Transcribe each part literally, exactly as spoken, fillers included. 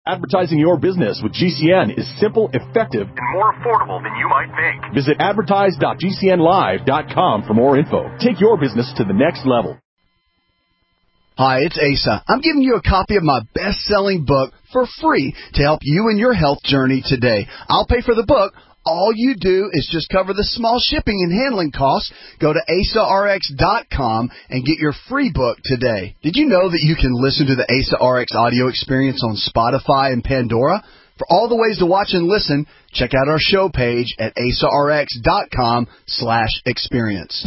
Advertising your business with G C N is simple, effective, and more affordable than you might think. Visit advertise dot g c n live dot com for more info. Take your business to the next level. Hi, it's Asa. I'm giving you a copy of my best-selling book for free to help you in your health journey today. I'll pay for the book. All you do is just cover the small shipping and handling costs. Go to asa r x dot com and get your free book today. Did you know that you can listen to the Asa R X audio experience on Spotify and Pandora? For all the ways to watch and listen, check out our show page at asa r x dot com slash experience.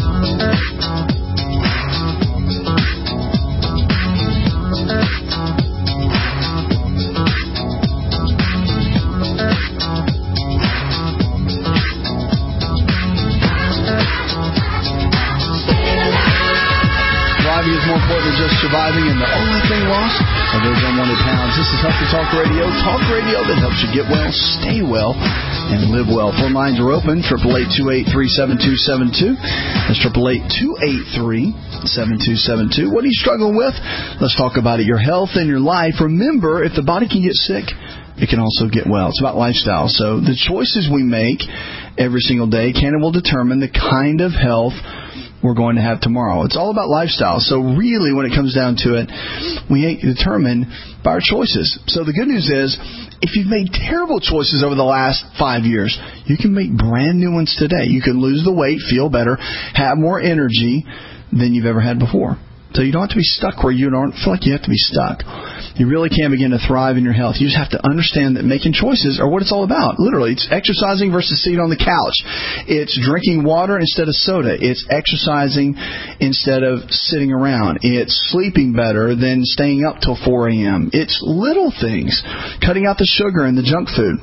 Is more important than just surviving, and the only thing lost are those unwanted pounds. This is Healthy Talk Radio, talk radio that helps you get well, stay well, and live well. Phone lines are open, eight eight eight, two eight three, seven two seven two. That's eight eight eight, two eight three, seven two seven two. What are you struggling with? Let's talk about it. Your health and your life. Remember, if the body can get sick, it can also get well. It's about lifestyle. So the choices we make every single day can and will determine the kind of health we're going to have tomorrow. It's all about lifestyle. So really, when it comes down to it, we determine by our choices. So the good news is, if you've made terrible choices over the last five years, you can make brand new ones today. You can lose the weight, feel better, have more energy than you've ever had before. So you don't have to be stuck where you don't feel like you have to be stuck. You really can begin to thrive in your health. You just have to understand that making choices are what it's all about. Literally, it's exercising versus sitting on the couch. It's drinking water instead of soda. It's exercising instead of sitting around. It's sleeping better than staying up till four a.m. It's little things. Cutting out the sugar and the junk food.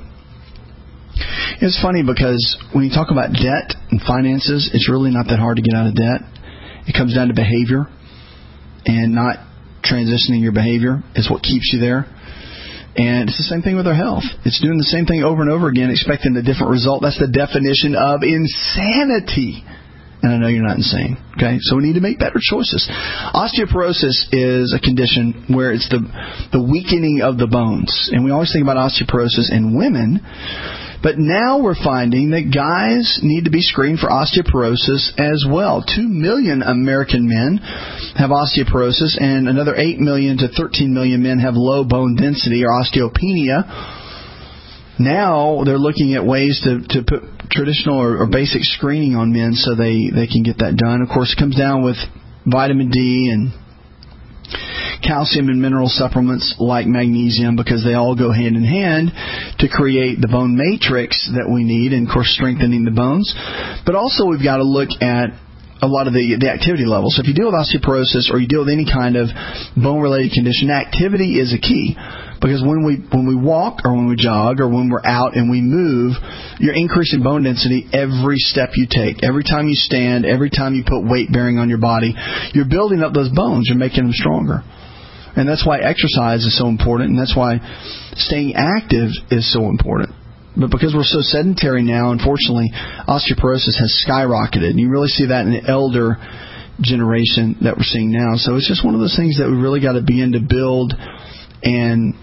It's funny because when you talk about debt and finances, it's really not that hard to get out of debt. It comes down to behavior. And not transitioning your behavior is what keeps you there. And it's the same thing with our health. It's doing the same thing over and over again, expecting a different result. That's the definition of insanity. And I know you're not insane. Okay? So we need to make better choices. Osteoporosis is a condition where it's the the weakening of the bones. And we always think about osteoporosis in women. But now we're finding that guys need to be screened for osteoporosis as well. Two million American men have osteoporosis, and another eight million to thirteen million men have low bone density or osteopenia. Now they're looking at ways to, to put traditional or, or basic screening on men so they, they can get that done. Of course, it comes down with vitamin D and calcium and mineral supplements like magnesium, because they all go hand in hand to create the bone matrix that we need, and of course strengthening the bones. But also we've got to look at a lot of the, the activity levels. So if you deal with osteoporosis or you deal with any kind of bone-related condition, activity is a key. Because when we when we walk or when we jog or when we're out and we move, you're increasing bone density every step you take. Every time you stand, every time you put weight bearing on your body, you're building up those bones. You're making them stronger. And that's why exercise is so important, and that's why staying active is so important. But because we're so sedentary now, unfortunately, osteoporosis has skyrocketed. And you really see that in the elder generation that we're seeing now. So it's just one of those things that we really got to begin to build and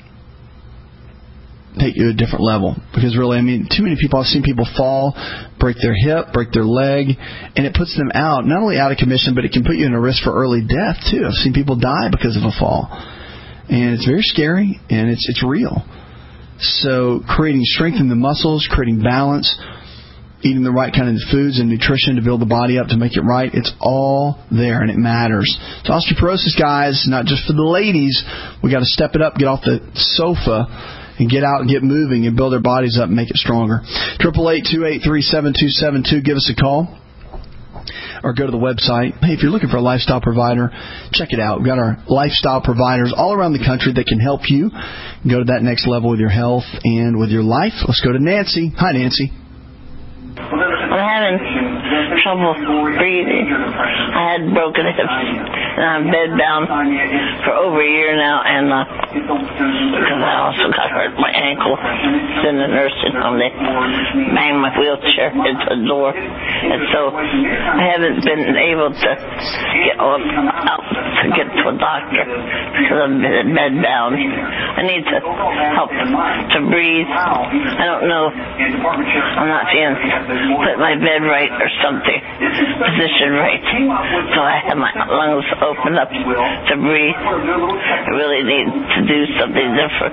take you to a different level. Because really, I mean, too many people, I've seen people fall, break their hip, break their leg, and it puts them out, not only out of commission, but it can put you in a risk for early death, too. I've seen people die because of a fall. And it's very scary, and it's it's real. So creating strength in the muscles, creating balance, eating the right kind of foods and nutrition to build the body up to make it right, it's all there, and it matters. So osteoporosis, guys, not just for the ladies. We got to step it up, get off the sofa, and get out and get moving and build their bodies up and make it stronger. eight eight eight, two eight three, seven two seven two. Give us a call. Or go to the website. Hey, if you're looking for a lifestyle provider, check it out. We've got our lifestyle providers all around the country that can help you go to that next level with your health and with your life. Let's go to Nancy. Hi, Nancy. I'm having trouble breathing. I had broken hips, and I'm bedbound for over a year now, and uh, because I also got hurt my ankle. It's in the nursing home. They banged my wheelchair into the door. And so I haven't been able to get off, out to get to a doctor because I'm bed bound. I need to help to breathe. I don't know. I'm not feeling put my bed right or something, position right. So I have my lungs open up to breathe. I really need to do something different.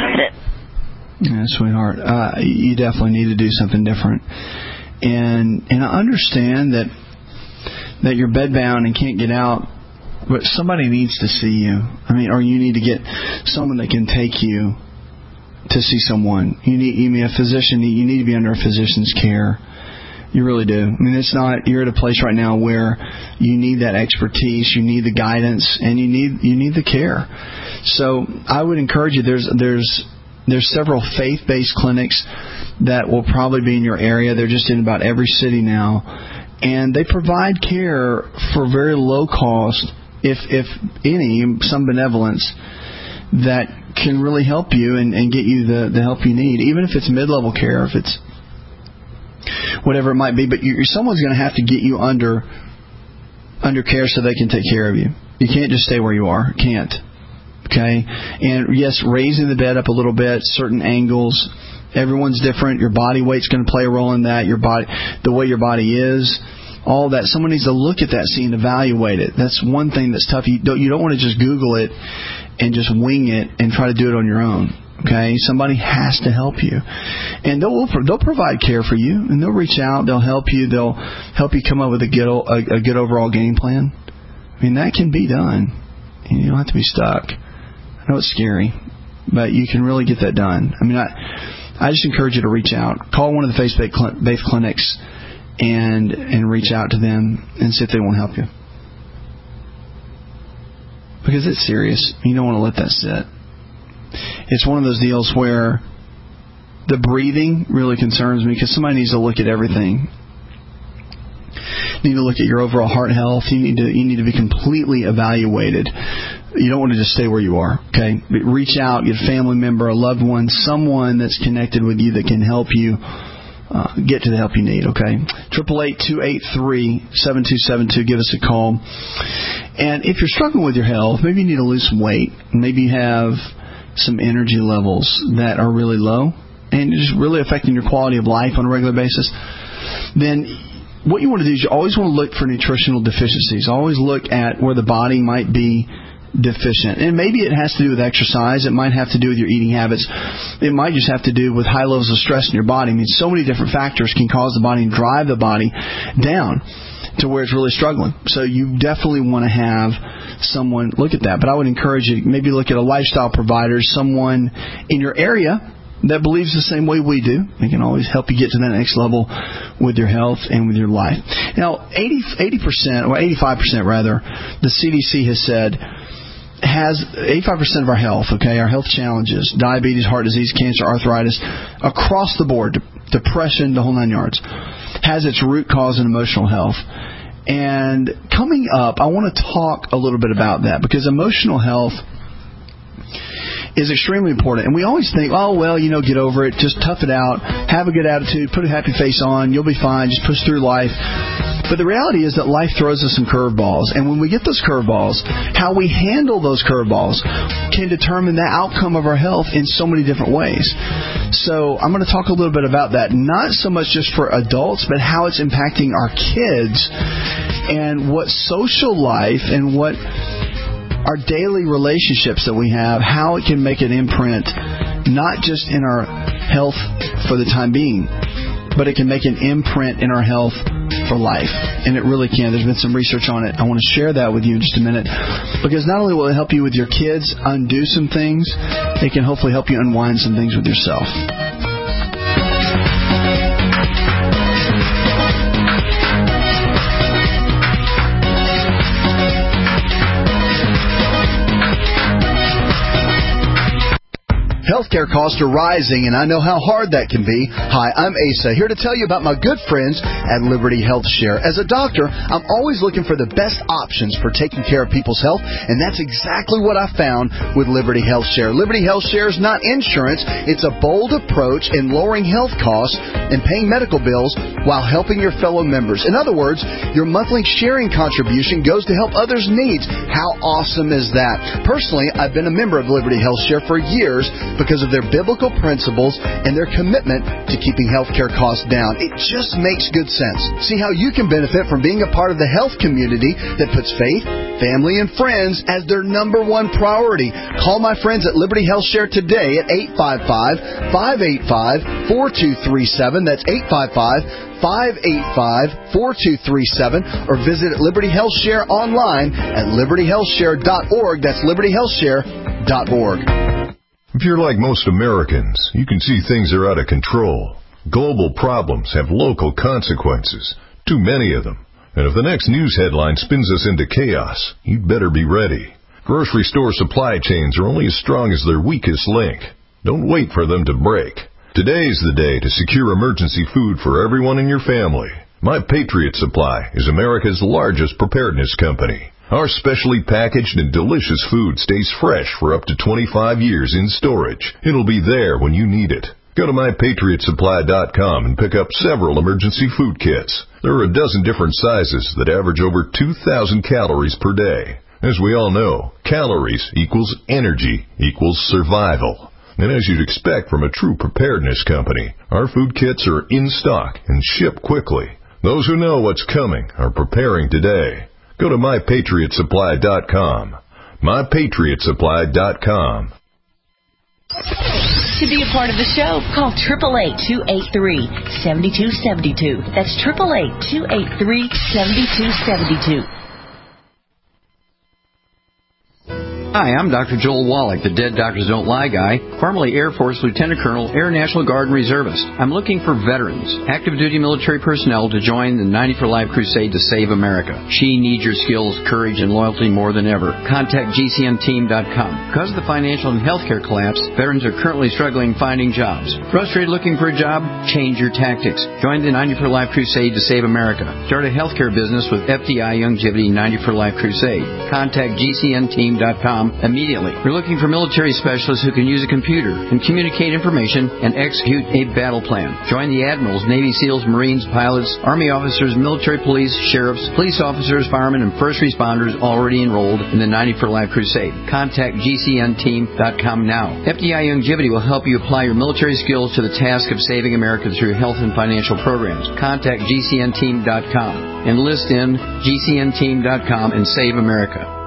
Yeah, sweetheart, uh, you definitely need to do something different. And and I understand that that you're bedbound and can't get out, but somebody needs to see you. I mean, or you need to get someone that can take you to see someone. You need, you need a physician. You need to be under a physician's care. You really do. I mean, it's not. You're at a place right now where you need that expertise, you need the guidance, and you need you need the care. So I would encourage you. There's there's there's several faith-based clinics that will probably be in your area. They're just in about every city now, and they provide care for very low cost, if if any, some benevolence that can really help you and, and get you the, the help you need, even if it's mid-level care, if it's whatever it might be. But you, someone's going to have to get you under under care so they can take care of you. You can't just stay where you are. Can't. Okay? And yes, raising the bed up a little bit, certain angles. Everyone's different. Your body weight's going to play a role in that. Your body, the way your body is, all that. Someone needs to look at that scene, evaluate it. That's one thing that's tough. You don't, you don't want to just Google it and just wing it and try to do it on your own. Okay, somebody has to help you, and they'll they'll provide care for you, and they'll reach out, they'll help you, they'll help you come up with a good a, a good overall game plan. I mean, that can be done, and you don't have to be stuck. I know it's scary, but you can really get that done. I mean, I I just encourage you to reach out, call one of the faith-based clinics, and and reach out to them and see if they won't help you, because it's serious. You don't want to let that sit. It's one of those deals where the breathing really concerns me, because somebody needs to look at everything. You need to look at your overall heart health. You need to you need to be completely evaluated. You don't want to just stay where you are. Okay, reach out, get a family member, a loved one, someone that's connected with you that can help you uh, get to the help you need. Okay, triple eight two eight three seven two seven two. Give us a call. And if you're struggling with your health, maybe you need to lose some weight. Maybe you have some energy levels that are really low and just really affecting your quality of life on a regular basis, then what you want to do is you always want to look for nutritional deficiencies. Always look at where the body might be deficient. And maybe it has to do with exercise. It might have to do with your eating habits. It might just have to do with high levels of stress in your body. I mean, so many different factors can cause the body and drive the body down to where it's really struggling. So you definitely want to have someone look at that. But I would encourage you, maybe look at a lifestyle provider, someone in your area that believes the same way we do. They can always help you get to that next level with your health and with your life. Now, eighty percent, or eighty-five percent rather, the C D C has said, has eighty-five percent of our health, okay, our health challenges, diabetes, heart disease, cancer, arthritis, across the board, depression, the whole nine yards, has its root cause in emotional health. And coming up, I want to talk a little bit about that, because emotional health is extremely important. And we always think, oh, well, you know, get over it, just tough it out, have a good attitude, put a happy face on, you'll be fine, just push through life. But the reality is that life throws us some curveballs. And when we get those curveballs, how we handle those curveballs can determine the outcome of our health in so many different ways. So I'm going to talk a little bit about that, not so much just for adults, but how it's impacting our kids and what social life and what our daily relationships that we have, how it can make an imprint, not just in our health for the time being, but it can make an imprint in our health for life. And it really can. There's been some research on it. I want to share that with you in just a minute, because not only will it help you with your kids undo some things, it can hopefully help you unwind some things with yourself. Healthcare costs are rising, and I know how hard that can be. Hi, I'm Asa, here to tell you about my good friends at Liberty Health Share. As a doctor, I'm always looking for the best options for taking care of people's health, and that's exactly what I found with Liberty Health Share. Liberty Health Share is not insurance. It's a bold approach in lowering health costs and paying medical bills while helping your fellow members. In other words, your monthly sharing contribution goes to help others' needs. How awesome is that? Personally, I've been a member of Liberty Health Share for years because of their biblical principles and their commitment to keeping healthcare costs down. It just makes good sense. See how you can benefit from being a part of the health community that puts faith, family, and friends as their number one priority. Call my friends at Liberty Health Share today at eight five five, five eight five, four two three seven. That's eight five five, five eight five, four two three seven, or visit Liberty Health Share online at liberty health share dot org. That's liberty health share dot org. If you're like most Americans, you can see things are out of control. Global problems have local consequences, too many of them. And if the next news headline spins us into chaos, you'd better be ready. Grocery store supply chains are only as strong as their weakest link. Don't wait for them to break. Today's the day to secure emergency food for everyone in your family. My Patriot Supply is America's largest preparedness company. Our specially packaged and delicious food stays fresh for up to twenty-five years in storage. It'll be there when you need it. Go to my patriot supply dot com and pick up several emergency food kits. There are a dozen different sizes that average over two thousand calories per day. As we all know, calories equals energy equals survival. And as you'd expect from a true preparedness company, our food kits are in stock and ship quickly. Those who know what's coming are preparing today. Go to my patriot supply dot com. my patriot supply dot com. To be a part of the show, call eight eight eight, two eight three, seven two seven two. That's eight eight eight, two eight three, seven two seven two. Hi, I'm Doctor Joel Wallach, the Dead Doctors Don't Lie guy, formerly Air Force Lieutenant Colonel, Air National Guard and Reservist. I'm looking for veterans, active duty military personnel to join the ninety for Life crusade to save America. She needs your skills, courage, and loyalty more than ever. Contact G C N team dot com. Because of the financial and healthcare collapse, veterans are currently struggling finding jobs. Frustrated looking for a job? Change your tactics. Join the ninety for Life crusade to save America. Start a healthcare business with F D I Youngevity ninety for Life crusade. Contact G C N team dot com immediately. We're looking for military specialists who can use a computer and communicate information and execute a battle plan. Join the admirals, Navy SEALs, Marines, pilots, Army officers, military police, sheriffs, police officers, firemen, and first responders already enrolled in the ninety for Life crusade. Contact G C N team dot com now. F D I Youngevity will help you apply your military skills to the task of saving America through health and financial programs. Contact G C N team dot com. Enlist in G C N team dot com and save America.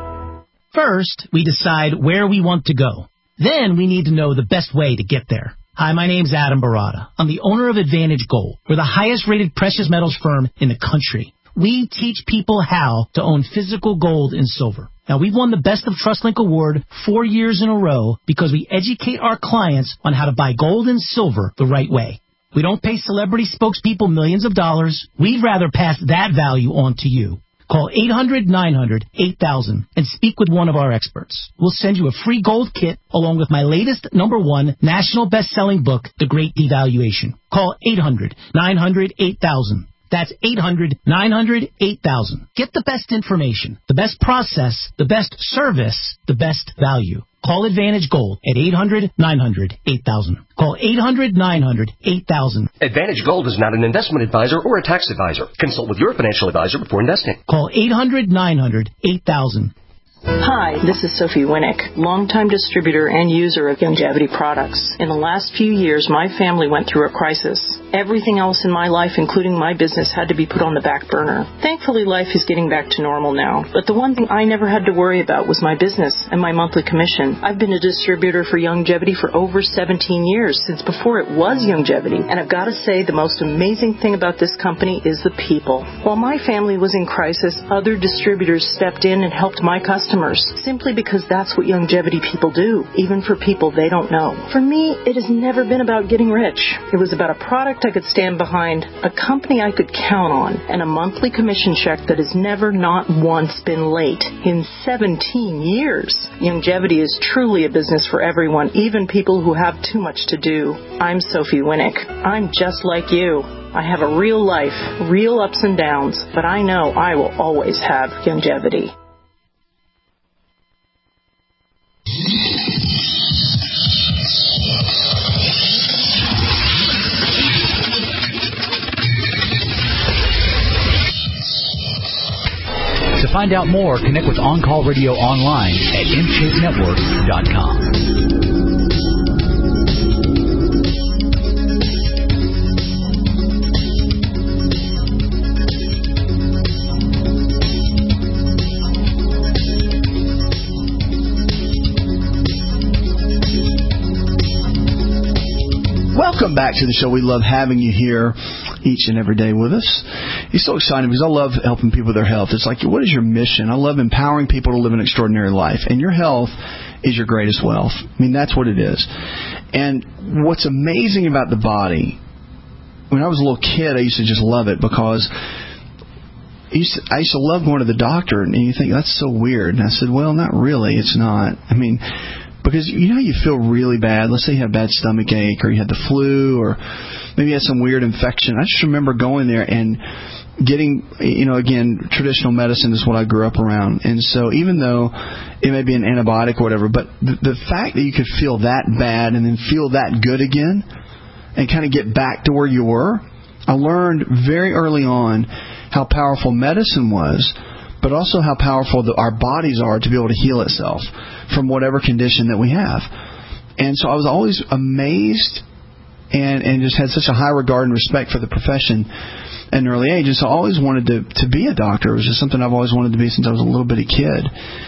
First, we decide where we want to go. Then we need to know the best way to get there. Hi, my name's Adam Barada. I'm the owner of Advantage Gold. We're the highest-rated precious metals firm in the country. We teach people how to own physical gold and silver. Now, we've won the Best of TrustLink Award four years in a row because we educate our clients on how to buy gold and silver the right way. We don't pay celebrity spokespeople millions of dollars. We'd rather pass that value on to you. Call eight hundred, nine hundred, eight thousand and speak with one of our experts. We'll send you a free gold kit along with my latest number one national best-selling book, The Great Devaluation. Call eight hundred, nine hundred, eight thousand. That's eight hundred, nine hundred, eight thousand. Get the best information, the best process, the best service, the best value. Call Advantage Gold at eight hundred, nine hundred, eight thousand. Call eight hundred, nine hundred, eight thousand. Advantage Gold is not an investment advisor or a tax advisor. Consult with your financial advisor before investing. Call eight hundred, nine hundred, eight thousand. Hi, this is Sophie Winnick, longtime distributor and user of Youngevity products. In the last few years, my family went through a crisis. Everything else in my life, including my business, had to be put on the back burner. Thankfully, life is getting back to normal now. But the one thing I never had to worry about was my business and my monthly commission. I've been a distributor for Youngevity for over seventeen years, since before it was Youngevity. And I've got to say, the most amazing thing about this company is the people. While my family was in crisis, other distributors stepped in and helped my customers. Simply because that's what Youngevity people do, even for people they don't know. For me, it has never been about getting rich. It was about a product I could stand behind a company I could count on and a monthly commission check that has never not once been late in seventeen years. Youngevity is truly a business for everyone, even people who have too much to do. I'm Sophie Winnick. I'm just like you. I have a real life, real ups and downs, but I know I will always have Youngevity. To find out more, connect with On Call Radio online at m shape network dot com. Welcome back to the show. We love having you here each and every day with us. It's so exciting because I love helping people with their health. It's like, what is your mission? I love empowering people to live an extraordinary life. And your health is your greatest wealth. I mean, that's what it is. And what's amazing about the body, when I was a little kid, I used to just love it because I used to, I used to love going to the doctor. And you think, that's so weird. And I said, well, not really. It's not. I mean, because you know you feel really bad. Let's say you have bad stomach ache or you had the flu or maybe you had some weird infection. I just remember going there and getting, you know, again, traditional medicine is what I grew up around. And so even though it may be an antibiotic or whatever, but the, the fact that you could feel that bad and then feel that good again and kind of get back to where you were, I learned very early on how powerful medicine was, but also how powerful the, our bodies are to be able to heal itself from whatever condition that we have. And so I was always amazed and, and just had such a high regard and respect for the profession at an early age. And so I always wanted to, to be a doctor. It was just something I've always wanted to be since I was a little bitty kid.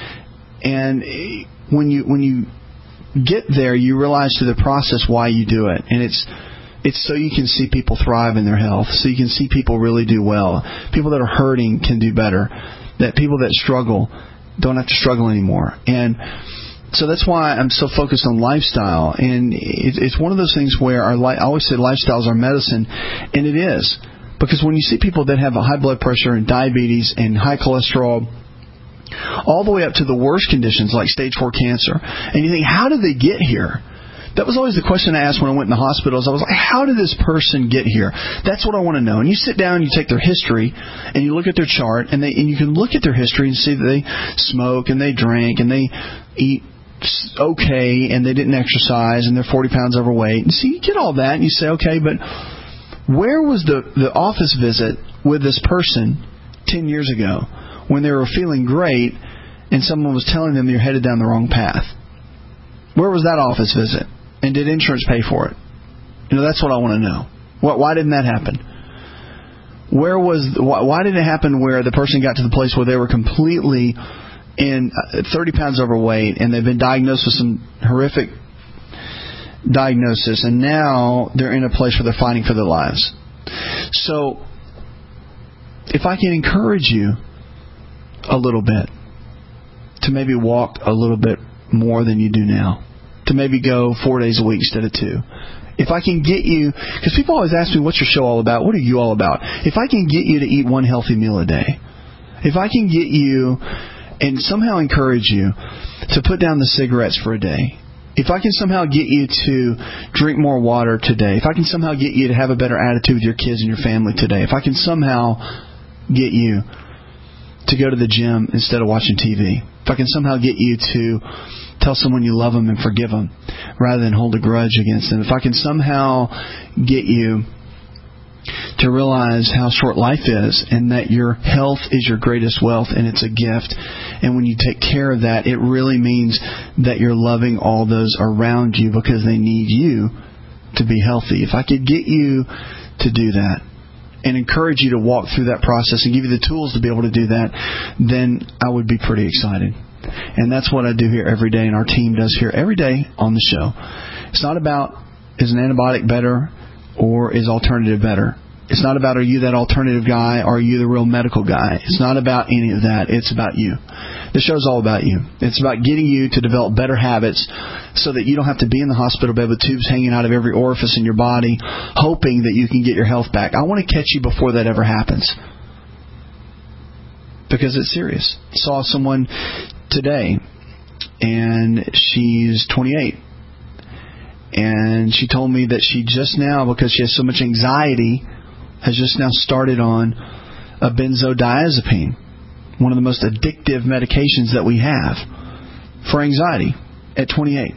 And when you when you get there, you realize through the process why you do it. And it's it's so you can see people thrive in their health, so you can see people really do well. People that are hurting can do better. That people that struggle don't have to struggle anymore. And so that's why I'm so focused on lifestyle. And it's one of those things where our li- I always say lifestyle is our medicine, and it is. Because when you see people that have a high blood pressure and diabetes and high cholesterol, all the way up to the worst conditions like stage four cancer, and you think, how did they get here? That was always the question I asked when I went in the hospitals. I was like, how did this person get here? That's what I want to know. And you sit down and you take their history and you look at their chart, and they and you can look at their history and see that they smoke and they drink and they eat okay and they didn't exercise and they're forty pounds overweight. And so you get all that and you say, okay, but where was the, the office visit with this person ten years ago when they were feeling great and someone was telling them you're headed down the wrong path? Where was that office visit? And did insurance pay for it? You know, that's what I want to know. Why, why didn't that happen? Where was why, why did it happen where the person got to the place where they were completely in thirty pounds overweight and they've been diagnosed with some horrific diagnosis, and now they're in a place where they're fighting for their lives? So, if I can encourage you a little bit to maybe walk a little bit more than you do now, to maybe go four days a week instead of two. If I can get you, because people always ask me, what's your show all about? What are you all about? If I can get you to eat one healthy meal a day, if I can get you and somehow encourage you to put down the cigarettes for a day, if I can somehow get you to drink more water today, if I can somehow get you to have a better attitude with your kids and your family today, if I can somehow get you to go to the gym instead of watching T V, if I can somehow get you to tell someone you love them and forgive them rather than hold a grudge against them, if I can somehow get you to realize how short life is and that your health is your greatest wealth and it's a gift, and when you take care of that, it really means that you're loving all those around you because they need you to be healthy. If I could get you to do that and encourage you to walk through that process and give you the tools to be able to do that, then I would be pretty excited. And that's what I do here every day, and our team does here every day on the show. It's not about, is an antibiotic better or is alternative better? It's not about, are you that alternative guy, or are you the real medical guy? It's not about any of that. It's about you. The show's all about you. It's about getting you to develop better habits so that you don't have to be in the hospital bed with tubes hanging out of every orifice in your body, hoping that you can get your health back. I want to catch you before that ever happens, because it's serious. Saw someone today, and she's twenty-eight. And she told me that she just now, because she has so much anxiety, has just now started on a benzodiazepine, one of the most addictive medications that we have for anxiety at twenty-eight.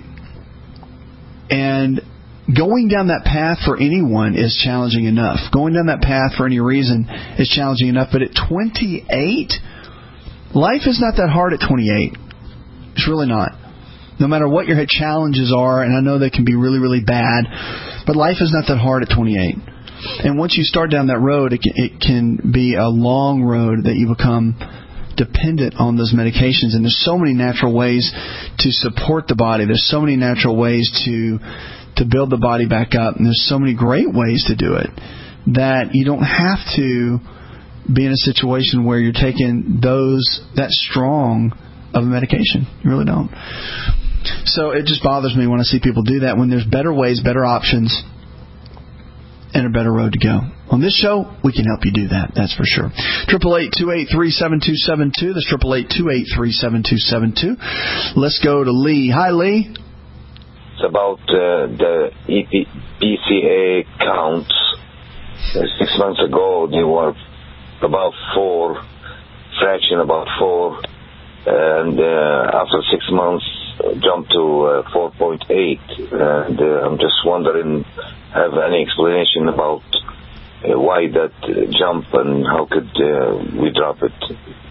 And going down that path for anyone is challenging enough. Going down that path for any reason is challenging enough. But at twenty-eight, life is not that hard at twenty-eight. It's really not. No matter what your challenges are, and I know they can be really, really bad, but life is not that hard at twenty-eight. And once you start down that road, it can, it can be a long road that you become dependent on those medications. And there's so many natural ways to support the body. There's so many natural ways to to build the body back up. And there's so many great ways to do it that you don't have to be in a situation where you're taking those that strong of a medication. You really don't. So it just bothers me when I see people do that, when there's better ways, better options, and a better road to go. On this show, we can help you do that. That's for sure. Triple eight two eight three seven two seven two. That's triple eight two eight three seven two seven two. Let's go to Lee. Hi, Lee. It's about uh, the E P, P C A counts. Uh, six months ago, they were about four, fraction about four, and uh, after six months, jumped to uh, four point eight. And uh, I'm just wondering, have any explanation about uh, why that uh, jump, and how could uh, we drop it?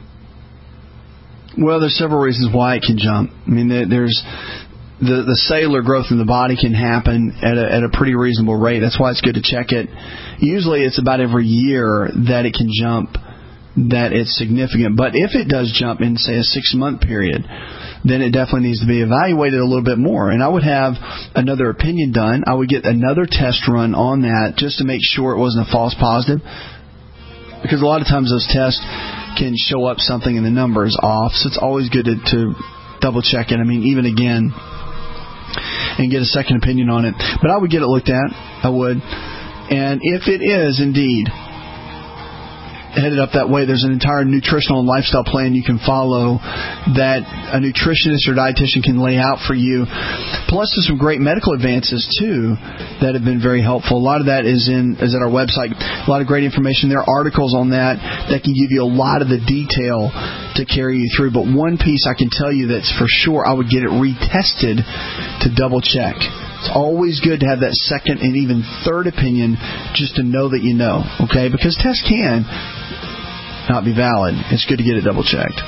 Well, there's several reasons why it can jump. I mean, there's the the cellular growth in the body can happen at a, at a pretty reasonable rate. That's why it's good to check it. Usually it's about every year that it can jump, that it's significant. But if it does jump in, say, a six-month period, then it definitely needs to be evaluated a little bit more. And I would have another opinion done. I would get another test run on that just to make sure it wasn't a false positive. Because a lot of times those tests can show up something and the number is off. So it's always good to, to double check it. I mean, even again, and get a second opinion on it. But I would get it looked at. I would. And if it is indeed headed up that way, there's an entire nutritional and lifestyle plan you can follow that a nutritionist or dietitian can lay out for you. Plus, there's some great medical advances too that have been very helpful. A lot of that is in is at our website. A lot of great information. There are articles on that that can give you a lot of the detail to carry you through. But one piece I can tell you that's for sure, I would get it retested to double check. It's always good to have that second and even third opinion just to know that you know, okay? Because tests can not be valid. It's good to get it double checked.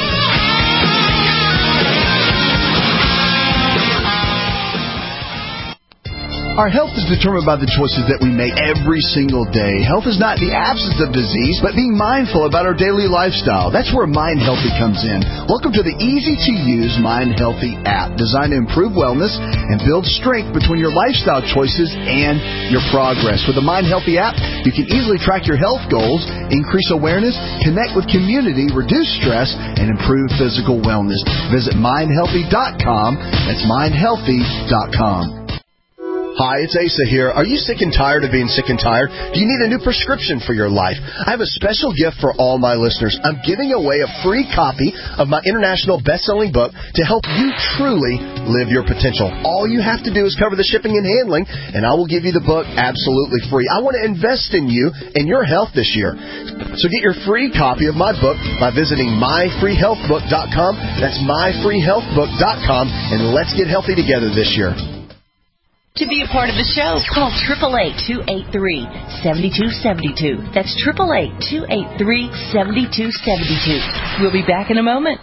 Our health is determined by the choices that we make every single day. Health is not the absence of disease, but being mindful about our daily lifestyle. That's where Mind Healthy comes in. Welcome to the easy-to-use Mind Healthy app, designed to improve wellness and build strength between your lifestyle choices and your progress. With the Mind Healthy app, you can easily track your health goals, increase awareness, connect with community, reduce stress, and improve physical wellness. Visit mind healthy dot com. That's mind healthy dot com. Hi, it's Asa here. Are you sick and tired of being sick and tired? Do you need a new prescription for your life? I have a special gift for all my listeners. I'm giving away a free copy of my international best-selling book to help you truly live your potential. All you have to do is cover the shipping and handling, and I will give you the book absolutely free. I want to invest in you and your health this year. So get your free copy of my book by visiting my free health book dot com. That's my free health book dot com, and let's get healthy together this year. To be a part of the show, call eight eight eight, two eight three, seven two seven two. That's eight eight eight, two eight three, seven two seven two. We'll be back in a moment.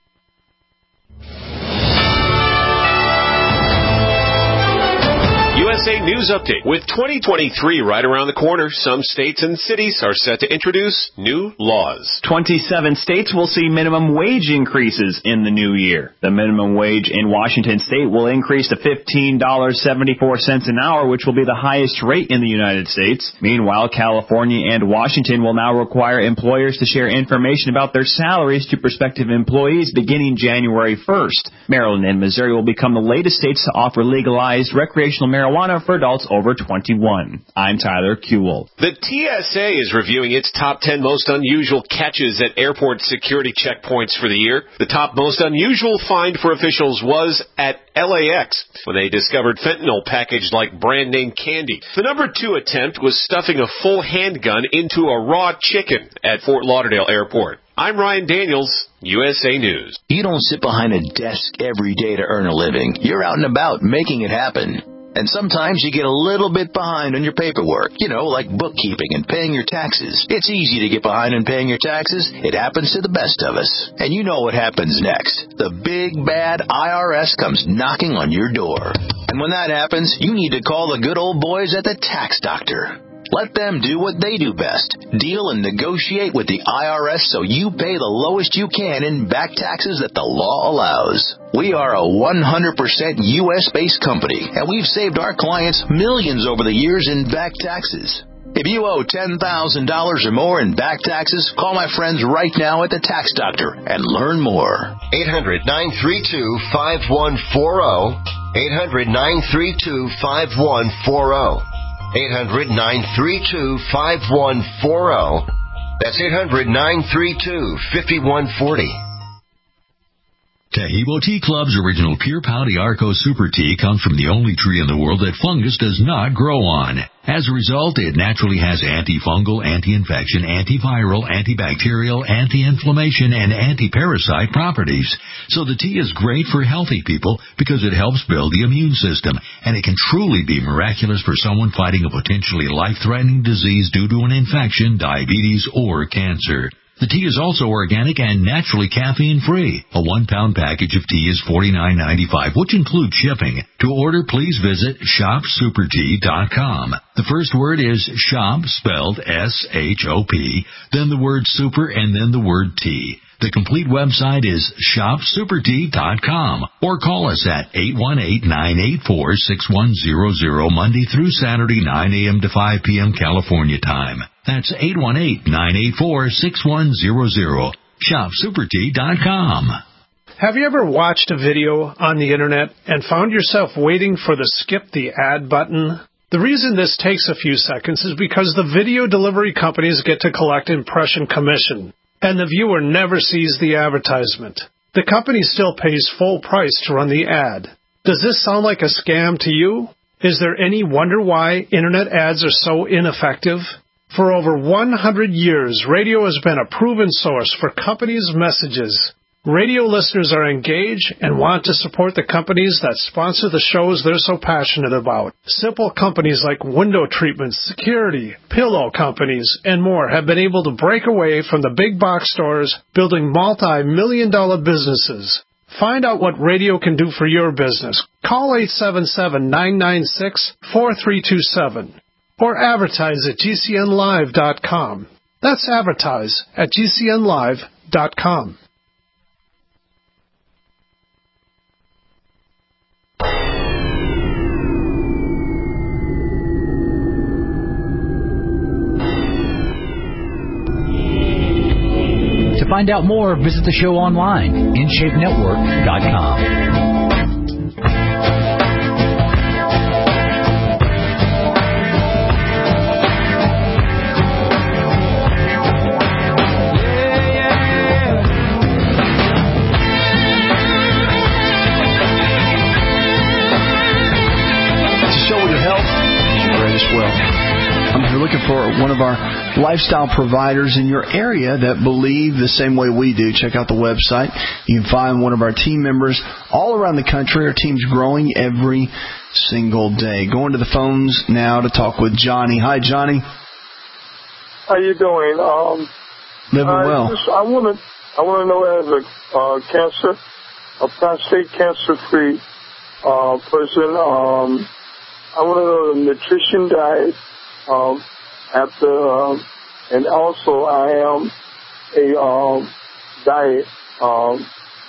U S S A News Update. With twenty twenty-three right around the corner, some states and cities are set to introduce new laws. twenty-seven states will see minimum wage increases in the new year. The minimum wage in Washington state will increase to fifteen dollars and seventy-four cents an hour, which will be the highest rate in the United States. Meanwhile, California and Washington will now require employers to share information about their salaries to prospective employees beginning January first. Maryland and Missouri will become the latest states to offer legalized recreational marijuana for adults over twenty-one. I'm Tyler Kuehl. The T S A is reviewing its top ten most unusual catches at airport security checkpoints for the year. The top most unusual find for officials was at L A X when they discovered fentanyl packaged like brand name candy. The number two attempt was stuffing a full handgun into a raw chicken at Fort Lauderdale Airport. I'm Ryan Daniels, U S A News. You don't sit behind a desk every day to earn a living. You're out and about making it happen. And sometimes you get a little bit behind on your paperwork, you know, like bookkeeping and paying your taxes. It's easy to get behind in paying your taxes. It happens to the best of us. And you know what happens next. The big, bad I R S comes knocking on your door. And when that happens, you need to call the good old boys at the Tax Doctor. Let them do what they do best. Deal and negotiate with the I R S so you pay the lowest you can in back taxes that the law allows. We are a one hundred percent U S-based company, and we've saved our clients millions over the years in back taxes. If you owe ten thousand dollars or more in back taxes, call my friends right now at the Tax Doctor and learn more. eight hundred, nine three two, five one four zero. eight hundred, nine three two, five one four zero. eight hundred, nine three two, five one four zero. That's eight hundred, nine three two, five one four zero. Tahibo Tea Club's original Pure Pau Arco Super Tea comes from the only tree in the world that fungus does not grow on. As a result, it naturally has antifungal, anti-infection, antiviral, antibacterial, anti-inflammation, and anti-parasite properties. So the tea is great for healthy people because it helps build the immune system, and it can truly be miraculous for someone fighting a potentially life-threatening disease due to an infection, diabetes, or cancer. The tea is also organic and naturally caffeine-free. A one-pound package of tea is forty-nine ninety-five, which includes shipping. To order, please visit shop super tea dot com. The first word is shop, spelled S H O P, then the word super, and then the word tea. The complete website is shop super tea dot com, or call us at eight one eight, nine eight four, six one zero zero Monday through Saturday, nine a.m. to five p.m. California time. That's eight one eight, nine eight four, six one zero zero. shop super tea dot com. Have you ever watched a video on the internet and found yourself waiting for the skip the ad button? The reason this takes a few seconds is because the video delivery companies get to collect impression commission, and the viewer never sees the advertisement. The company still pays full price to run the ad. Does this sound like a scam to you? Is there any wonder why internet ads are so ineffective? For over one hundred years, radio has been a proven source for companies' messages. Radio listeners are engaged and want to support the companies that sponsor the shows they're so passionate about. Simple companies like window treatments, security, pillow companies, and more have been able to break away from the big box stores, building multi-million dollar businesses. Find out what radio can do for your business. Call eight seven seven, nine nine six, four three two seven or advertise at G C N live dot com. That's advertise at G C N live dot com. To find out more, visit the show online, in shape network dot com. Well, I'm here looking for one of our lifestyle providers in your area that believe the same way we do. Check out the website. You can find one of our team members all around the country. Our team's growing every single day. Going to the phones now to talk with Johnny. Hi, Johnny. How you doing? Um, Living I well. Just, I want to I want to know, as a uh, cancer, a prostate cancer-free uh, person, um, I want to know the nutrition diet um, after, um, and also I am a um, diet. Um,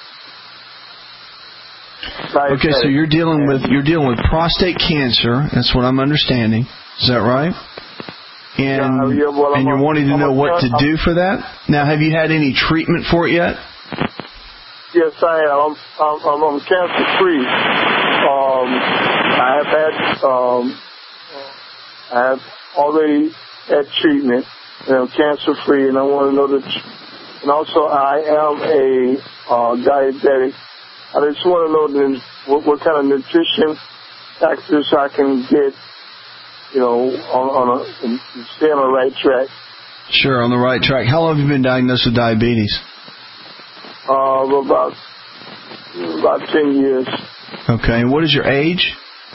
diet okay, so you're dealing with you're dealing with prostate cancer. That's what I'm understanding. Is that right? And yeah, yeah, well, and I'm you're a, wanting to I'm know a, what to I'm, do for that. Now, have you had any treatment for it yet? Yes, I am. I'm, I'm, I'm cancer free. Um, I have had, um, I have already had treatment, and I'm cancer free, and I want to know that. And also, I am a uh, diabetic. I just want to know the, what, what kind of nutrition factors I can get, you know, on, on a and stay on the right track. Sure, on the right track. How long have you been diagnosed with diabetes? Uh, about about ten years. Okay, and what is your age?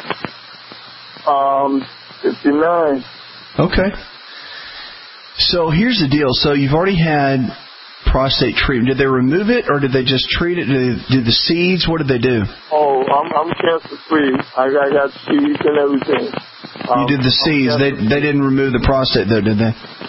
Um, fifty-nine. Okay. So here's the deal. So you've already had prostate treatment. Did they remove it, or did they just treat it? Did they do the seeds? What did they do? Oh, I'm, I'm cancer free. I, I got seeds and everything. Um, you did the seeds. They they didn't remove the prostate though, did they?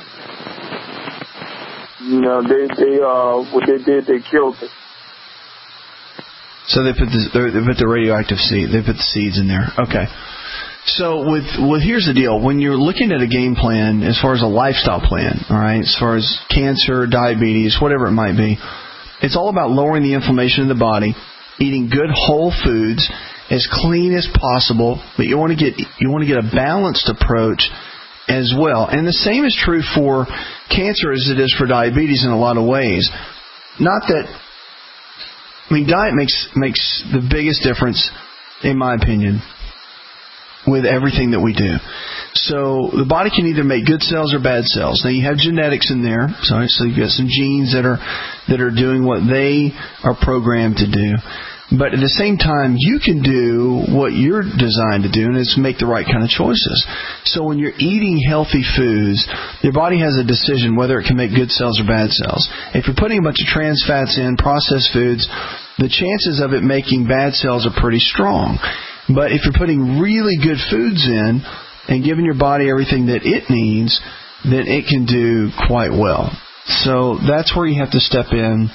No, they they uh what they did, they killed it. So they put the they put the radioactive seed. They put the seeds in there. Okay. So with with here's the deal. When you're looking at a game plan as far as a lifestyle plan, all right, as far as cancer, diabetes, whatever it might be, it's all about lowering the inflammation in the body, eating good whole foods, as clean as possible. But you want to get you want to get a balanced approach as well. And the same is true for cancer as it is for diabetes in a lot of ways. Not that, I mean, diet makes makes the biggest difference, in my opinion, with everything that we do. So the body can either make good cells or bad cells. Now you have genetics in there, so you've got some genes that are that are doing what they are programmed to do. But at the same time, you can do what you're designed to do, and it's make the right kind of choices. So when you're eating healthy foods, your body has a decision whether it can make good cells or bad cells. If you're putting a bunch of trans fats in, processed foods, the chances of it making bad cells are pretty strong. But if you're putting really good foods in and giving your body everything that it needs, then it can do quite well. So that's where you have to step in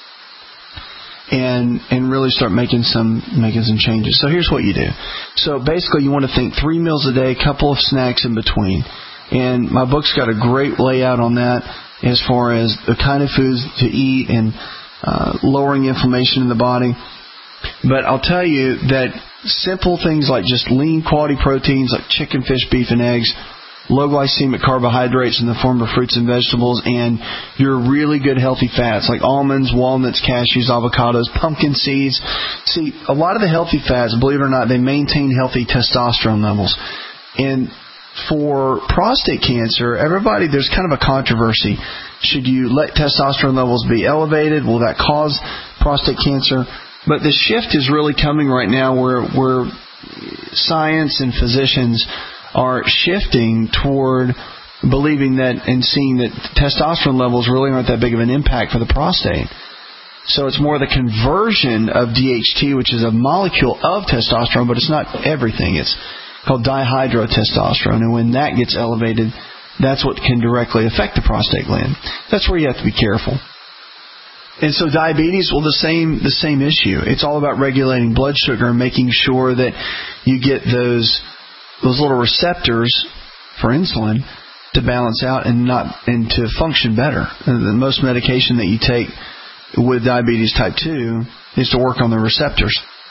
and and really start making some making some changes. So here's what you do. So basically you want to think three meals a day, a couple of snacks in between. And my book's got a great layout on that as far as the kind of foods to eat and uh, lowering inflammation in the body. But I'll tell you that simple things like just lean quality proteins like chicken, fish, beef, and eggs, low glycemic carbohydrates in the form of fruits and vegetables, and your really good healthy fats like almonds, walnuts, cashews, avocados, pumpkin seeds. See, a lot of the healthy fats, believe it or not, they maintain healthy testosterone levels. And for prostate cancer, everybody, there's kind of a controversy. Should you let testosterone levels be elevated? Will that cause prostate cancer? But the shift is really coming right now where, where science and physicians are shifting toward believing that and seeing that testosterone levels really aren't that big of an impact for the prostate. So it's more the conversion of D H T, which is a molecule of testosterone, but it's not everything. It's called dihydrotestosterone, and when that gets elevated, that's what can directly affect the prostate gland. That's where you have to be careful. And so diabetes, well, the same the same issue. It's all about regulating blood sugar and making sure that you get those those little receptors for insulin to balance out and not and to function better. And the most medication that you take with diabetes type two is to work on the receptors.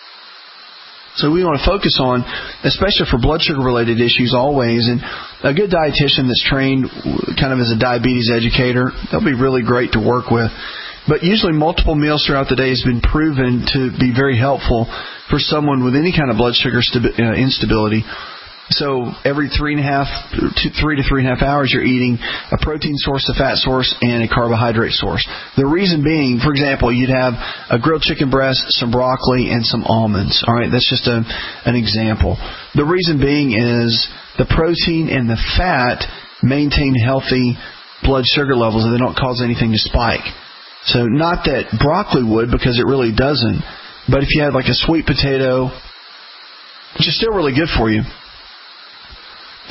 So we want to focus on, especially for blood sugar related issues always, and a good dietitian that's trained kind of as a diabetes educator, they'll be really great to work with. But usually multiple meals throughout the day has been proven to be very helpful for someone with any kind of blood sugar stabi- uh, instability. So every three and a half, two, three to three and a half hours, you're eating a protein source, a fat source, and a carbohydrate source. The reason being, for example, you'd have a grilled chicken breast, some broccoli, and some almonds. All right, that's just a, an example. The reason being is the protein and the fat maintain healthy blood sugar levels, and they don't cause anything to spike. So not that broccoli would, because it really doesn't. But if you had like a sweet potato, which is still really good for you,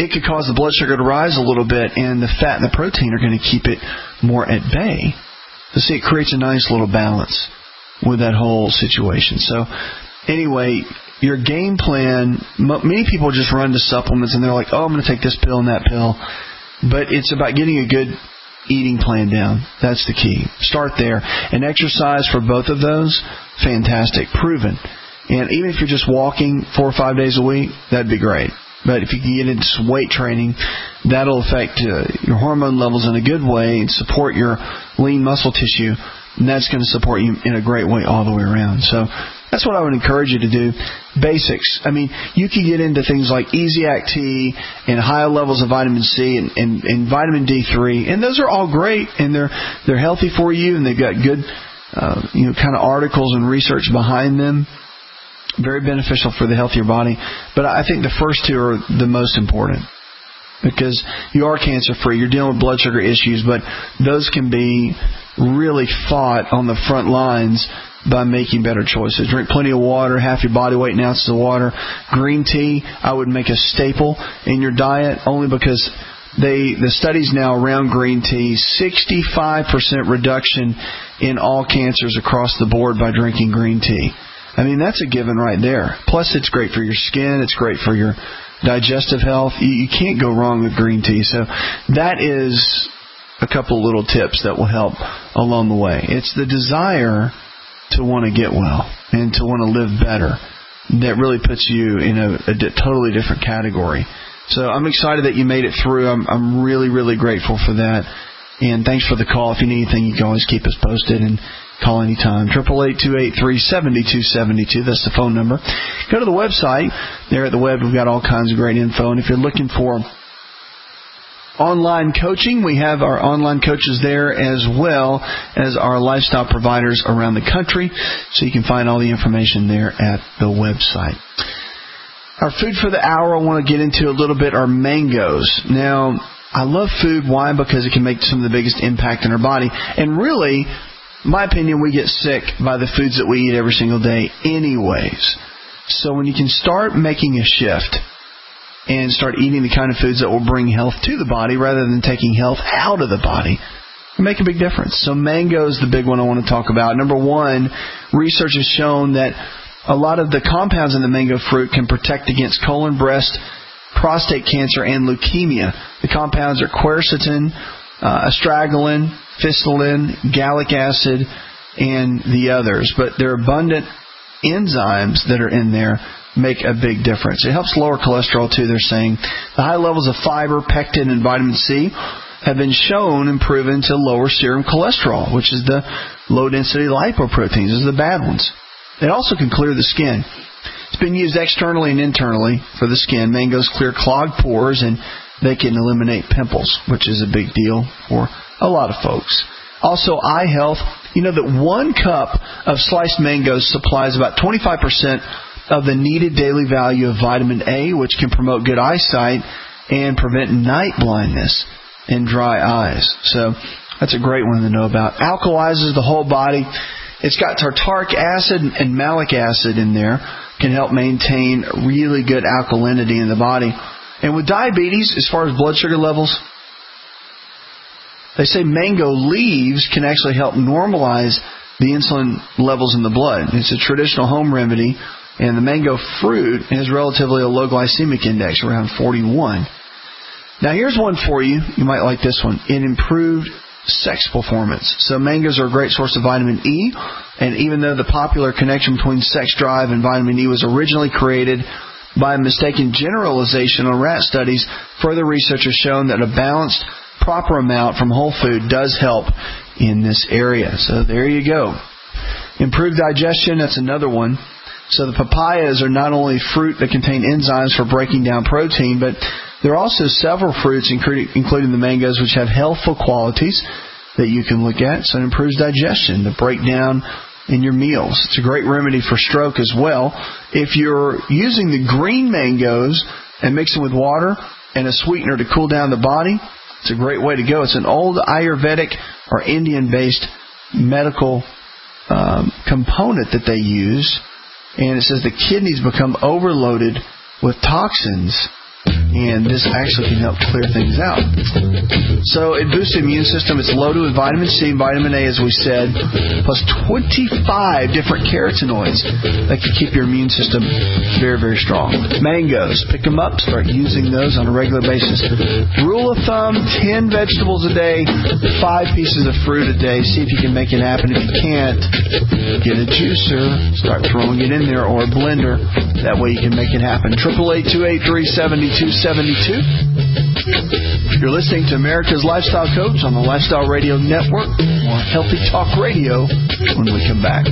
it could cause the blood sugar to rise a little bit, and the fat and the protein are going to keep it more at bay. So see, it creates a nice little balance with that whole situation. So anyway, your game plan, many people just run to supplements and they're like, oh, I'm going to take this pill and that pill. But it's about getting a good eating plan down. That's the key. Start there. And exercise for both of those, fantastic, proven. And even if you're just walking four or five days a week, that'd be great. But if you can get into some weight training, that'll affect uh, your hormone levels in a good way and support your lean muscle tissue. And that's going to support you in a great way all the way around. So that's what I would encourage you to do. Basics. I mean, you can get into things like Easy-Act T and high levels of vitamin C and, and, and vitamin D three. And those are all great, and they're they're healthy for you, and they've got good uh, you know, kind of articles and research behind them. Very beneficial for the healthier body. But I think the first two are the most important because you are cancer-free. You're dealing with blood sugar issues, but those can be really fought on the front lines by making better choices. Drink plenty of water, half your body weight in ounces of water. Green tea, I would make a staple in your diet only because they the studies now around green tea, sixty-five percent reduction in all cancers across the board by drinking green tea. I mean, that's a given right there. Plus, it's great for your skin. It's great for your digestive health. You, you can't go wrong with green tea. So that is a couple of little tips that will help along the way. It's the desire to want to get well and to want to live better that really puts you in a, a di- totally different category. So I'm excited that you made it through. I'm, I'm really, really grateful for that. And thanks for the call. If you need anything, you can always keep us posted and call anytime. eight eight eight, two eight three, seven two seven two. That's the phone number. Go to the website. There at the web, we've got all kinds of great info. And if you're looking for online coaching, we have our online coaches there as well as our lifestyle providers around the country. So you can find all the information there at the website. Our food for the hour I want to get into a little bit are mangoes. Now, I love food. Why? Because it can make some of the biggest impact in our body. And really, in my opinion, we get sick by the foods that we eat every single day anyways. So when you can start making a shift and start eating the kind of foods that will bring health to the body rather than taking health out of the body, it'll make a big difference. So mango is the big one I want to talk about. Number one, research has shown that a lot of the compounds in the mango fruit can protect against colon, breast, prostate cancer, and leukemia. The compounds are quercetin, uh, astragalin, phycillin, gallic acid, and the others. But their abundant enzymes that are in there make a big difference. It helps lower cholesterol too, they're saying. The high levels of fiber, pectin, and vitamin C have been shown and proven to lower serum cholesterol, which is the low-density lipoproteins. These are the bad ones. It also can clear the skin. It's been used externally and internally for the skin. Mangoes clear clogged pores, and they can eliminate pimples, which is a big deal for a lot of folks. Also, eye health. You know that one cup of sliced mangoes supplies about twenty-five percent of the needed daily value of vitamin A, which can promote good eyesight and prevent night blindness and dry eyes. So that's a great one to know about. Alkalizes the whole body. It's got tartaric acid and malic acid in there. Can help maintain really good alkalinity in the body. And with diabetes, as far as blood sugar levels, they say mango leaves can actually help normalize the insulin levels in the blood. It's a traditional home remedy, and the mango fruit has relatively a low glycemic index, around forty-one. Now here's one for you. You might like this one. It improved sex performance. So mangoes are a great source of vitamin E, and even though the popular connection between sex drive and vitamin E was originally created by a mistaken generalization on rat studies, further research has shown that a balanced, proper amount from whole food does help in this area. So there you go. Improved digestion, that's another one. So the papayas are not only fruit that contain enzymes for breaking down protein, but there are also several fruits, including the mangoes, which have healthful qualities that you can look at. So it improves digestion, the breakdown in your meals. It's a great remedy for stroke as well. If you're using the green mangoes and mix them with water and a sweetener to cool down the body, it's a great way to go. It's an old Ayurvedic or Indian-based medical um, component that they use. And it says the kidneys become overloaded with toxins, and this actually can help clear things out. So it boosts the immune system. It's loaded with vitamin C, vitamin A, as we said, plus twenty-five different carotenoids that can keep your immune system very, very strong. Mangoes, pick them up, start using those on a regular basis. Rule of thumb, ten vegetables a day, five pieces of fruit a day. See if you can make it happen. If you can't, get a juicer, start throwing it in there, or a blender. That way you can make it happen. eight eight eight, two eight three, seven two seven two. You're listening to America's Lifestyle Coach on the Lifestyle Radio Network. More Healthy Talk Radio when we come back.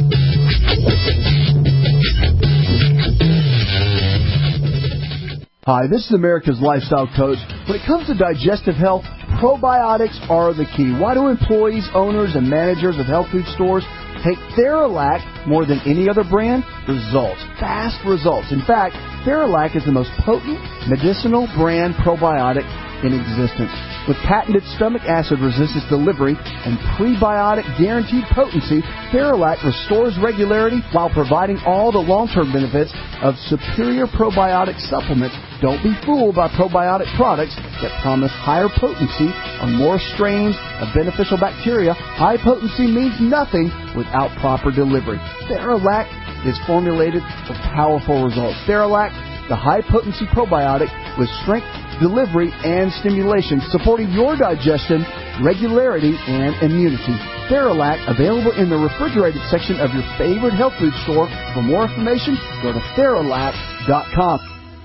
Hi, this is America's Lifestyle Coach. When it comes to digestive health, probiotics are the key. Why do employees, owners, and managers of health food stores take Theralac more than any other brand? Results. Fast results. In fact, Theralac is the most potent medicinal brand probiotic in existence. With patented stomach acid resistance delivery and prebiotic guaranteed potency, Theralac restores regularity while providing all the long-term benefits of superior probiotic supplements. Don't be fooled by probiotic products that promise higher potency on more strains of beneficial bacteria. High potency means nothing without proper delivery. Theralac is formulated for powerful results. Theralac, the high-potency probiotic with strength, delivery, and stimulation, supporting your digestion, regularity, and immunity. Theralac, available in the refrigerated section of your favorite health food store. For more information, go to Theralac dot com.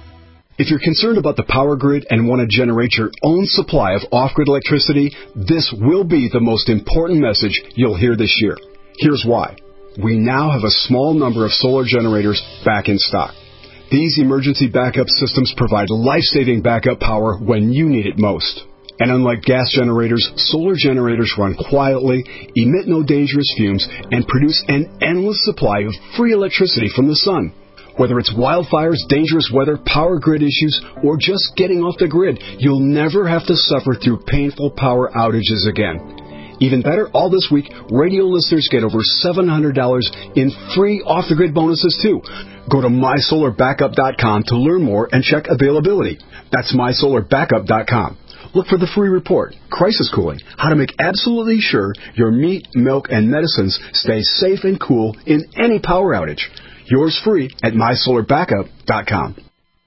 If you're concerned about the power grid and want to generate your own supply of off-grid electricity, this will be the most important message you'll hear this year. Here's why. We now have a small number of solar generators back in stock. These emergency backup systems provide life-saving backup power when you need it most. And unlike gas generators, solar generators run quietly, emit no dangerous fumes, and produce an endless supply of free electricity from the sun. Whether it's wildfires, dangerous weather, power grid issues, or just getting off the grid, you'll never have to suffer through painful power outages again. Even better, all this week, radio listeners get over seven hundred dollars in free off-the-grid bonuses, too. Go to my solar backup dot com to learn more and check availability. That's my solar backup dot com. Look for the free report, Crisis Cooling, how to make absolutely sure your meat, milk, and medicines stay safe and cool in any power outage. Yours free at my solar backup dot com.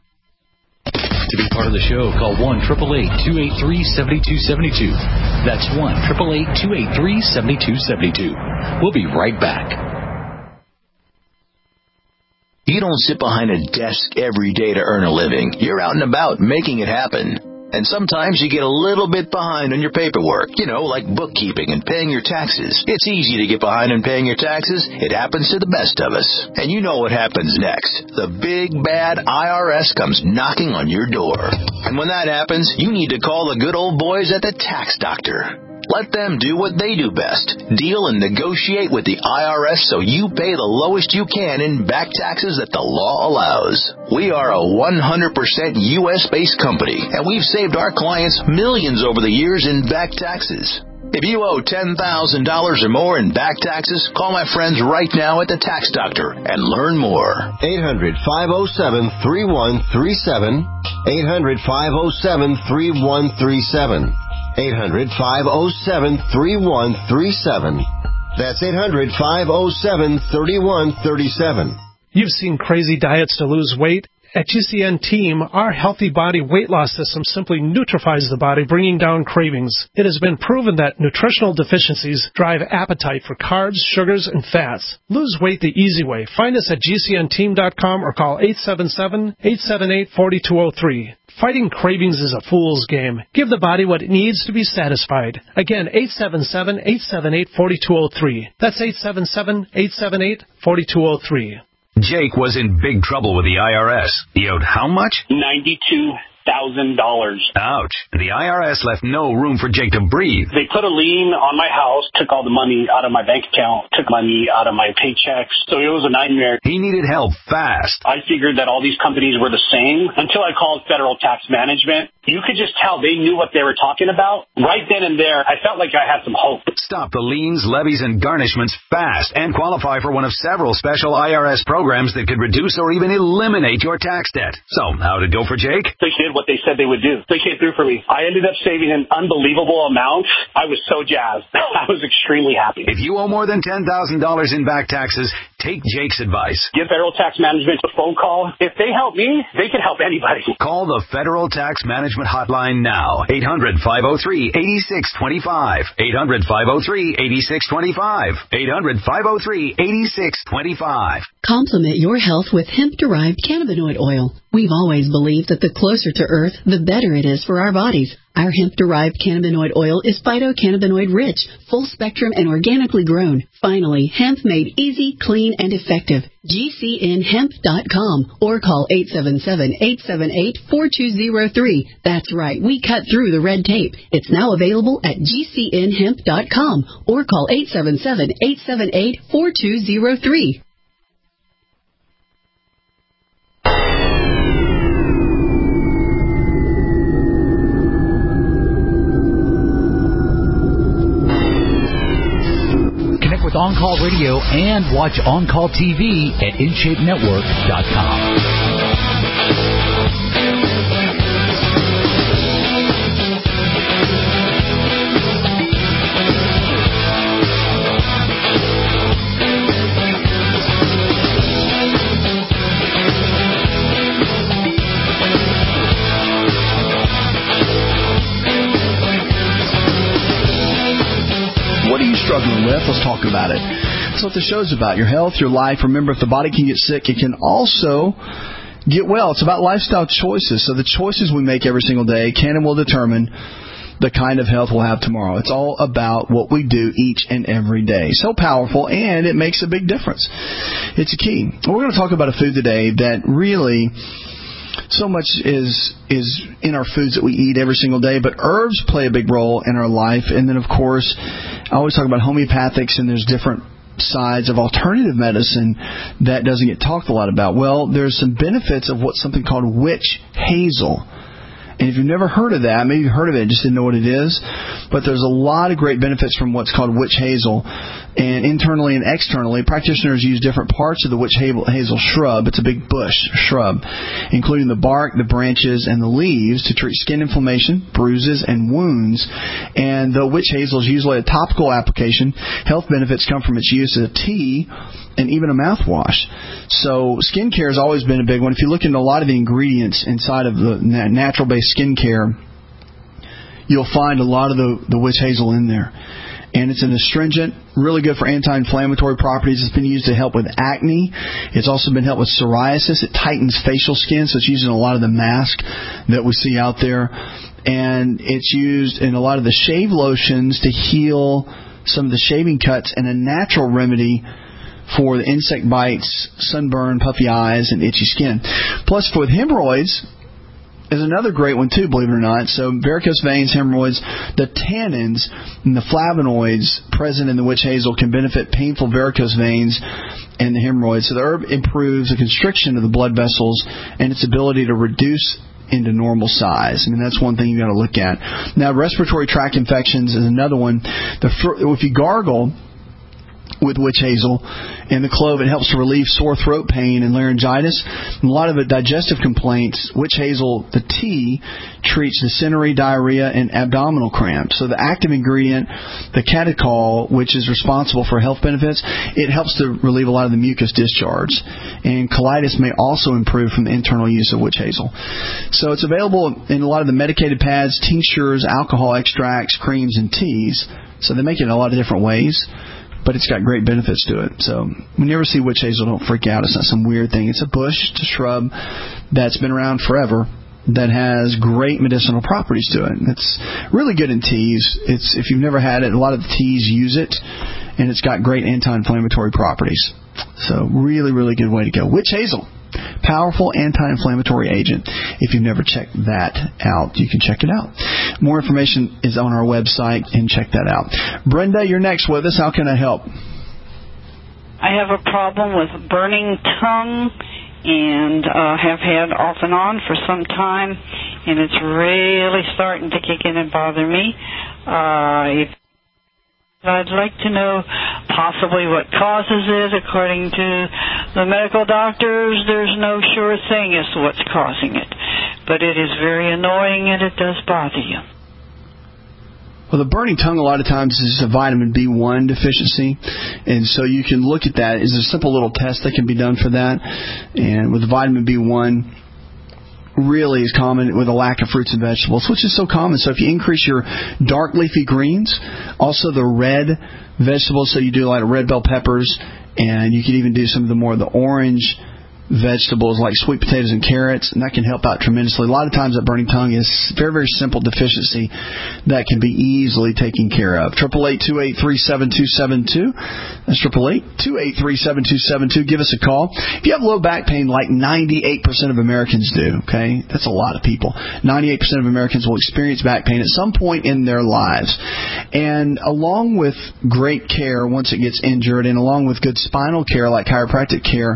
To be part of the show, call one eight eight eight, two eight three, seven two seven two. That's one eight eight eight, two eight three, seven two seven two. We'll be right back. You don't sit behind a desk every day to earn a living. You're out and about making it happen. And sometimes you get a little bit behind on your paperwork, you know, like bookkeeping and paying your taxes. It's easy to get behind on paying your taxes. It happens to the best of us. And you know what happens next. The big, bad I R S comes knocking on your door. And when that happens, you need to call the good old boys at the Tax Doctor. Let them do what they do best. Deal and negotiate with the I R S so you pay the lowest you can in back taxes that the law allows. We are a one hundred percent U S-based company, and we've saved our clients millions over the years in back taxes. If you owe ten thousand dollars or more in back taxes, call my friends right now at the Tax Doctor and learn more. eight hundred, five oh seven, three one three seven. eight hundred, five oh seven, three one three seven. eight hundred, five oh seven, three one three seven. That's eight hundred, five oh seven, three one three seven. You've seen crazy diets to lose weight. At G C N Team, our Healthy Body Weight Loss System simply neutralizes the body, bringing down cravings. It has been proven that nutritional deficiencies drive appetite for carbs, sugars, and fats. Lose weight the easy way. Find us at G C N team dot com or call eight seven seven, eight seven eight, four two zero three. Fighting cravings is a fool's game. Give the body what it needs to be satisfied. Again, eight seven seven, eight seven eight, four two zero three. That's eight seven seven, eight seven eight, four two zero three. Jake was in big trouble with the I R S. He owed how much? ninety-two thousand dollars. Ouch. The I R S left no room for Jake to breathe. They put a lien on my house, took all the money out of my bank account, took money out of my paychecks, so it was a nightmare. He needed help fast. I figured that all these companies were the same until I called Federal Tax Management. you could just tell they knew what they were talking about. Right then and there, I felt like I had some hope. Stop the liens, levies, and garnishments fast and qualify for one of several special I R S programs that could reduce or even eliminate your tax debt. So, how'd it go for Jake? They did what they said they would do. They came through for me. I ended up saving an unbelievable amount. I was so jazzed. I was extremely happy. If you owe more than ten thousand dollars in back taxes, take Jake's advice. Give Federal Tax Management a phone call. If they help me, they can help anybody. Call the Federal Tax Management Hotline now. eight hundred, five oh three, eight six two five. eight hundred, five oh three, eight six two five. eight hundred, five oh three, eight six two five. Complement your health with hemp-derived cannabinoid oil. We've always believed that the closer to Earth, the better it is for our bodies. Our hemp-derived cannabinoid oil is phytocannabinoid rich, full spectrum, and organically grown. Finally, hemp made easy, clean, and effective. G C N hemp dot com or call eight seven seven, eight seven eight, four two zero three. That's right, we cut through the red tape. It's now available at G C N hemp dot com or call eight seven seven, eight seven eight, four two zero three. With On Call Radio and watch On Call T V at in shape network dot com. What are you struggling with? Let's talk about it. That's what the show's about. Your health, your life. Remember, if the body can get sick, it can also get well. It's about lifestyle choices. So the choices we make every single day can and will determine the kind of health we'll have tomorrow. It's all about what we do each and every day. So powerful, and it makes a big difference. It's a key. We're going to talk about a food today that really... so much is is in our foods that we eat every single day, but herbs play a big role in our life. And then, of course, I always talk about homeopathics, and there's different sides of alternative medicine that doesn't get talked a lot about. Well, there's some benefits of what's something called witch hazel. And if you've never heard of that, maybe you've heard of it, just didn't know what it is. But there's a lot of great benefits from what's called witch hazel. And internally and externally, practitioners use different parts of the witch hazel shrub. It's a big bush shrub, including the bark, the branches, and the leaves to treat skin inflammation, bruises, and wounds. And though witch hazel is usually a topical application, health benefits come from its use as a tea and even a mouthwash. So skincare has always been a big one. If you look into a lot of the ingredients inside of the natural-based skincare, you'll find a lot of the, the witch hazel in there. And it's an astringent, really good for anti-inflammatory properties. It's been used to help with acne. It's also been helped with psoriasis. It tightens facial skin, so it's used in a lot of the masks that we see out there. And it's used in a lot of the shave lotions to heal some of the shaving cuts, and a natural remedy for the insect bites, sunburn, puffy eyes, and itchy skin. Plus, for hemorrhoids, is another great one too, believe it or not. So varicose veins, hemorrhoids, the tannins and the flavonoids present in the witch hazel can benefit painful varicose veins and the hemorrhoids. So the herb improves the constriction of the blood vessels and its ability to reduce into normal size. I mean, that's one thing you got to look at. Now, respiratory tract infections is another one. The if you gargle with witch hazel and the clove, it helps to relieve sore throat pain and laryngitis. And a lot of the digestive complaints, witch hazel, the tea, treats dysentery, diarrhea, and abdominal cramps. So the active ingredient, the catechol, which is responsible for health benefits, it helps to relieve a lot of the mucus discharge. And colitis may also improve from the internal use of witch hazel. So it's available in a lot of the medicated pads, tinctures, alcohol extracts, creams, and teas. So they make it in a lot of different ways, but it's got great benefits to it. So when you ever see witch hazel, don't freak out. It's not some weird thing. It's a bush, it's a shrub that's been around forever that has great medicinal properties to it. It's really good in teas. It's if you've never had it, a lot of the teas use it, and it's got great anti-inflammatory properties. So really, really good way to go. Witch hazel, powerful anti-inflammatory agent. If you've never checked that out, you can check it out. More information is on our website, and check that out. Brenda, you're next with us. How can I help? I have a problem with burning tongue and uh, have had off and on for some time. and it's really starting to kick in and bother me. Uh, if I'd like to know possibly what causes it. According to the medical doctors, there's no sure thing as to what's causing it. But it is very annoying and it does bother you. Well, the burning tongue a lot of times is a vitamin B one deficiency, and so you can look at that. There's a simple little test that can be done for that, and with the vitamin B one, really is common with a lack of fruits and vegetables, which is so common. So if you increase your dark leafy greens, also the red vegetables, so you do like red bell peppers, and you can even do some of the more of the orange vegetables like sweet potatoes and carrots, and that can help out tremendously. A lot of times that burning tongue is very, very simple deficiency that can be easily taken care of. triple eight, two eight three, seven two seven two. That's triple eight, two eight three, seven two seven two. Give us a call. If you have low back pain like ninety-eight percent of Americans do, okay, that's a lot of people. ninety-eight percent of Americans will experience back pain at some point in their lives. And along with great care once it gets injured, and along with good spinal care like chiropractic care,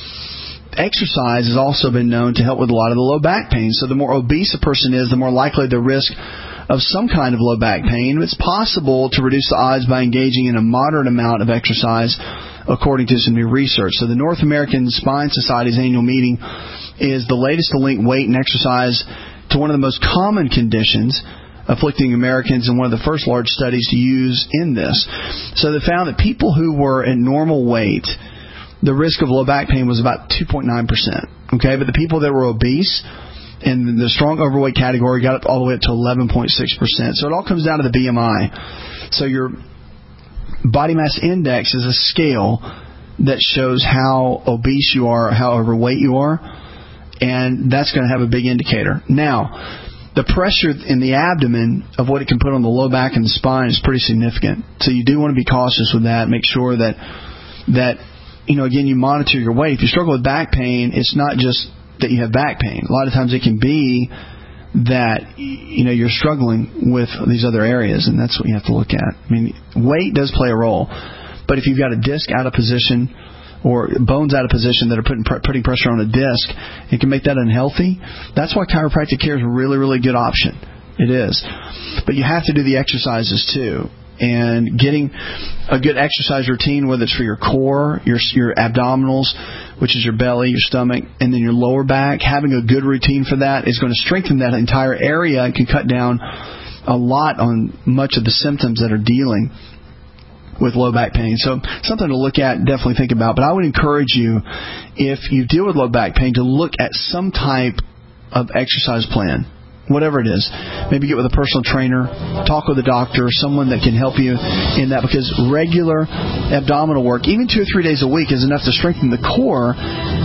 exercise has also been known to help with a lot of the low back pain. So the more obese a person is, the more likely the risk of some kind of low back pain. It's possible to reduce the odds by engaging in a moderate amount of exercise, according to some new research. So the North American Spine Society's annual meeting is the latest to link weight and exercise to one of the most common conditions afflicting Americans, and one of the first large studies to use in this. So they found that people who were at normal weight, the risk of low back pain was about two point nine percent. Okay, but the people that were obese in the strong overweight category got up all the way up to eleven point six percent. So it all comes down to the B M I. So your body mass index is a scale that shows how obese you are, how overweight you are, and that's going to have a big indicator. Now, the pressure in the abdomen of what it can put on the low back and the spine is pretty significant. So you do want to be cautious with that. Make sure that that you know, again, you monitor your weight. If you struggle with back pain, it's not just that you have back pain. A lot of times it can be that, you know, you're struggling with these other areas, and that's what you have to look at. I mean, weight does play a role, but if you've got a disc out of position or bones out of position that are putting putting pressure on a disc, it can make that unhealthy. That's why chiropractic care is a really, really good option. It is. But you have to do the exercises, too. And getting a good exercise routine, whether it's for your core, your your abdominals, which is your belly, your stomach, and then your lower back, having a good routine for that is going to strengthen that entire area and can cut down a lot on much of the symptoms that are dealing with low back pain. So something to look at and definitely think about. But I would encourage you, if you deal with low back pain, to look at some type of exercise plan. Whatever it is. Maybe get with a personal trainer, talk with a doctor, someone that can help you in that, because regular abdominal work, even two or three days a week, is enough to strengthen the core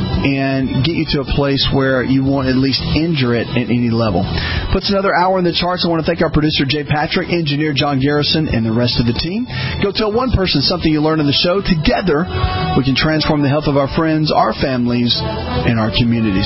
and get you to a place where you won't at least injure it at any level. Puts another hour in the charts. I want to thank our producer, Jay Patrick, engineer John Garrison, and the rest of the team. Go tell one person something you learned in the show. Together, we can transform the health of our friends, our families, and our communities.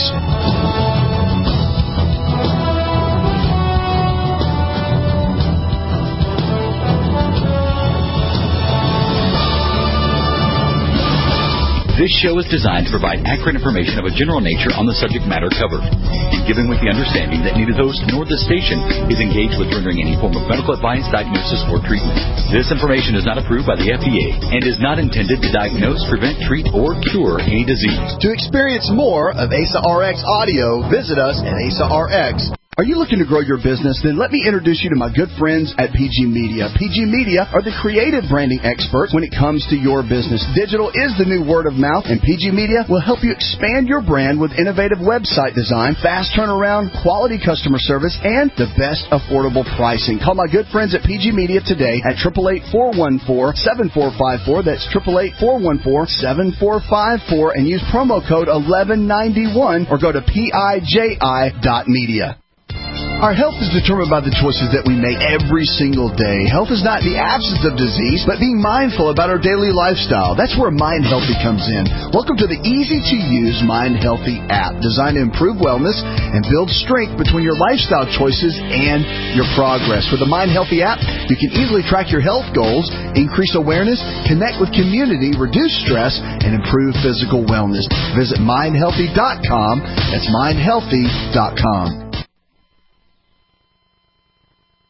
This show is designed to provide accurate information of a general nature on the subject matter covered, and given with the understanding that neither host nor the station is engaged with rendering any form of medical advice, diagnosis, or treatment. This information is not approved by the F D A and is not intended to diagnose, prevent, treat, or cure any disease. To experience more of A S A R X audio, visit us at A S A R X. Are you looking to grow your business? Then let me introduce you to my good friends at P G Media. P G Media are the creative branding experts when it comes to your business. Digital is the new word of mouth, and P G Media will help you expand your brand with innovative website design, fast turnaround, quality customer service, and the best affordable pricing. Call my good friends at P G Media today at eight eight eight, four one four, seven four five four. That's eight eight eight, four one four, seven four five four, and use promo code eleven ninety-one or go to P I J I dot media. Our health is determined by the choices that we make every single day. Health is not the absence of disease, but being mindful about our daily lifestyle. That's where Mind Healthy comes in. Welcome to the easy-to-use Mind Healthy app, designed to improve wellness and build strength between your lifestyle choices and your progress. With the Mind Healthy app, you can easily track your health goals, increase awareness, connect with community, reduce stress, and improve physical wellness. Visit mind healthy dot com. That's mind healthy dot com.